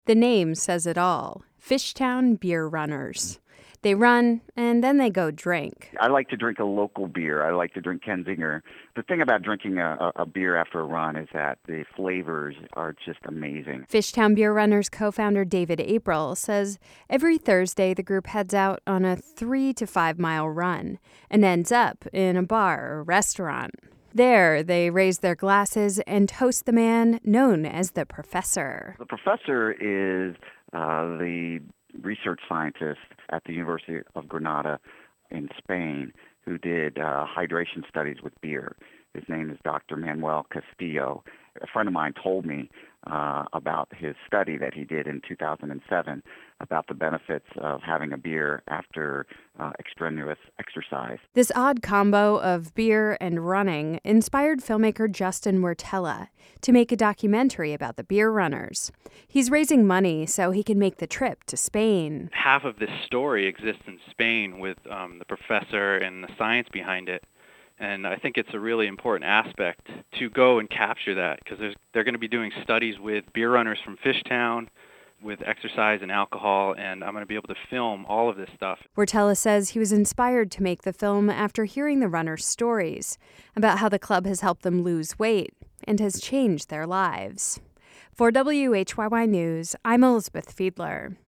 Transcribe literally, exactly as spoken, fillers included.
The name says it all. Fishtown Beer Runners. They run, and then they go drink. I like to drink a local beer. I like to drink Kenzinger. The thing about drinking a, a, a beer after a run is that the flavors are just amazing. Fishtown Beer Runners co-founder David April says every Thursday the group heads out on a three to five mile run and ends up in a bar or restaurant. There, they raise their glasses and toast the man known as the Professor. The Professor is uh, the research scientist at the University of Granada in Spain who did uh, hydration studies with beer. His name is Doctor Manuel Castillo. A friend of mine told me uh, about his study that he did in two thousand seven about the benefits of having a beer after uh, extraneous exercise. This odd combo of beer and running inspired filmmaker Justin Wertella to make a documentary about the beer runners. He's raising money so he can make the trip to Spain. Half of this story exists in Spain with um, the professor and the science behind it. And I think it's a really important aspect to go and capture that because they're going to be doing studies with beer runners from Fishtown, with exercise and alcohol, and I'm going to be able to film all of this stuff. Wertella says he was inspired to make the film after hearing the runners' stories about how the club has helped them lose weight and has changed their lives. For W H Y Y News, I'm Elizabeth Fiedler.